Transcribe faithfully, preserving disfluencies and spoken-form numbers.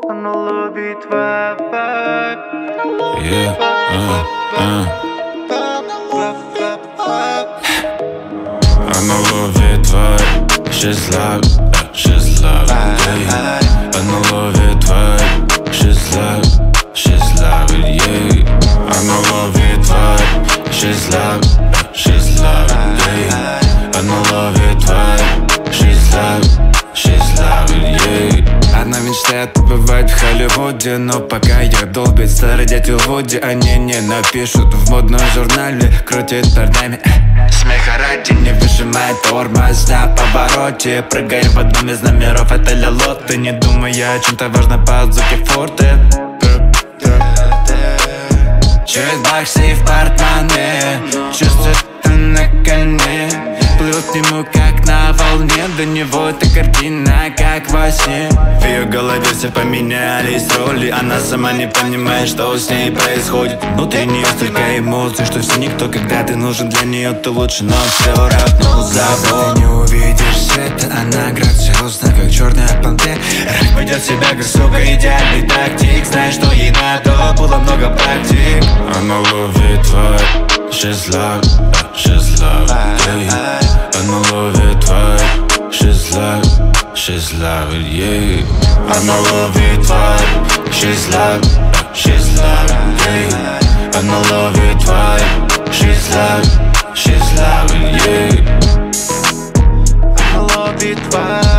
Она любит твой вайб. Yeah, uh, uh. Она ловит вайб. She's love, she's love, yeah. Она ловит вайб. She's love, she's love, yeah. Она ловит вайб. She's love, she's love, yeah. Она ловит вайб. She's love, she's love, yeah. Она мечтает побывать в Холливуде, но пока ее долбит старый дятел Вуди. Они не напишут в модном журнале, крутит парнями. Смеха ради не выжимает тормоз на повороте. Прыгаем в одном из номеров отеля Лотте, не думая о чем-то важном по звуке форте. Чуть баксы в портмоне, чувствует на коне. Плывет к нему как на волне, до него эта картина как во сне. В ее голове все поменялись роли, она сама не понимает, что с ней происходит. Внутри нее столько эмоций, что все никто, когда ты нужен для нее, ты лучше, но все равно забыл. Ты не увидишь света, она грациозна, как черная пантера. Ведет себя как сука, идеальный тактик. Знаешь, что ей надо, было много практик. Она ловит вайб. She's love, she's love, yeah. Она ловит вайб. She's love, she's love, yeah. Она ловит вайб. She's love, she's love, yeah. Она ловит вайб. She's love, she's love, yeah. Она ловит вайб.